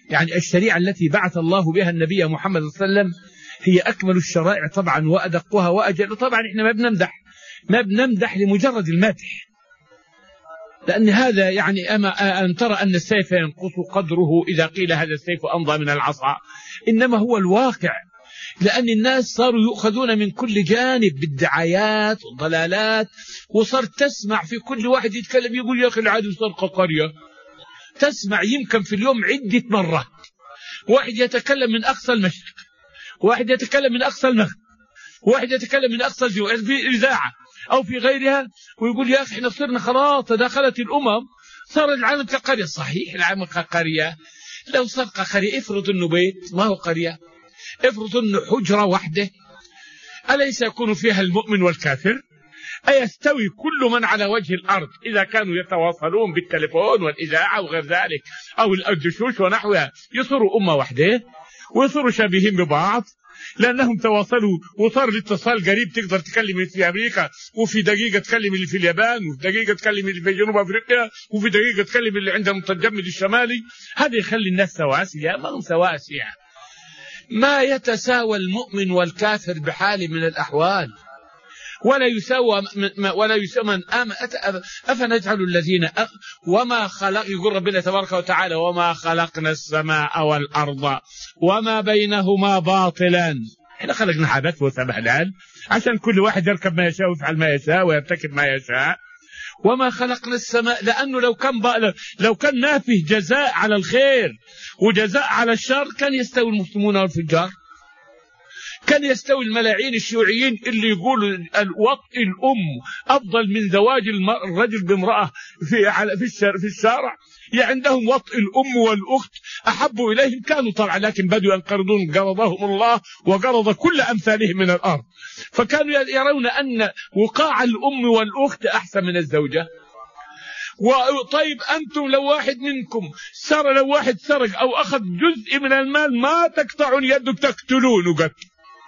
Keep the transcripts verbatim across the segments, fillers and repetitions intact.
يعني الشريعة التي بعث الله بها النبي محمد صلى الله عليه وسلم هي أكمل الشرائع طبعا وأدقها وأجل. طبعا إحنا ما بنمدح ما بنمدح لمجرد المدح، لأن هذا يعني أما أن ترى أن السيف ينقص قدره إذا قيل هذا السيف أمضى من العصا، إنما هو الواقع، لأن الناس صاروا يؤخذون من كل جانب بالدعايات والضلالات، وصرت تسمع في كل واحد يتكلم يقول يا أخي العدو سرقة قرية. تسمع يمكن في اليوم عدة مرات واحد يتكلم من أقصى المشرق، واحد يتكلم من أقصى المغرب، واحد يتكلم من أقصى الجنوب في إذاعة أو في غيرها، ويقول يا أخي احنا صرنا خلاص تداخلت الأمم، صار العالم كقرية. صحيح العالم كقرية، لو صار قرية افرض أنه بيت ما هو قرية، افرض أنه حجرة واحدة، أليس يكون فيها المؤمن والكافر؟ أيستوي كل من على وجه الأرض إذا كانوا يتواصلون بالتليفون والإذاعة وغير ذلك أو الدشوش ونحوها يصيروا أمة واحدة ويصيروا شابهين ببعض لأنهم تواصلوا وصار الاتصال قريب، تقدر تكلم اللي في أمريكا وفي دقيقة تكلم اللي في اليابان وفي دقيقة تكلم اللي في جنوب أفريقيا وفي دقيقة تكلم اللي عندهم متجمد الشمالي. هذا يخلي الناس سواسية. ما هم سواسية، ما يتساوى المؤمن والكافر بحال من الأحوال، ولا يساوى ولا يساوى من آمن. أفنجعل الذين وما خلق، يقول ربنا تبارك وتعالى وما خلقنا السماء والأرض وما بينهما باطلا. احنا خلقنا عبث وسبهلال عشان كل واحد يركب ما يشاء ويفعل ما يشاء ويرتكب ما يشاء. وما خلقنا السماء، لأنه لو كان لو كان نافه جزاء على الخير وجزاء على الشر كان يستوي المسلمون والفجار، كان يستوي الملاعين الشيوعيين اللي يقولوا الوطء الأم أفضل من زواج الرجل بامرأة في في الشارع، يعني عندهم وطء الأم والأخت أحب إليهم، كانوا طبعا لكن بدوا ينقرضون قرضهم الله وقرض كل أمثالهم من الأرض، فكانوا يرون أن وقاع الأم والأخت أحسن من الزوجة. وطيب أنتم لو واحد منكم سرق، لو واحد سرق أو أخذ جزء من المال ما تقطعون يده تقتلونه قتل،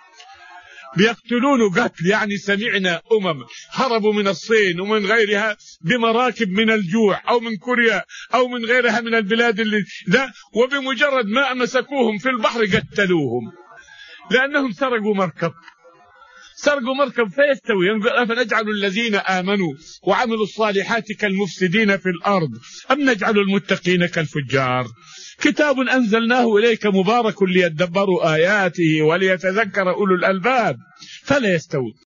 بيقتلونه قتل. يعني سمعنا أمم هربوا من الصين ومن غيرها بمراكب من الجوع أو من كوريا أو من غيرها من البلاد اللي ده، وبمجرد ما مسكوهم في البحر قتلوهم لأنهم سرقوا مركب سرقوا مركب فيستوي. أفنجعل الذين آمنوا وعملوا الصالحات كالمفسدين في الأرض أم نجعل المتقين كالفجار. كتاب أنزلناه إليك مبارك ليدبروا آياته وليتذكر أولو الألباب فلا يستوي.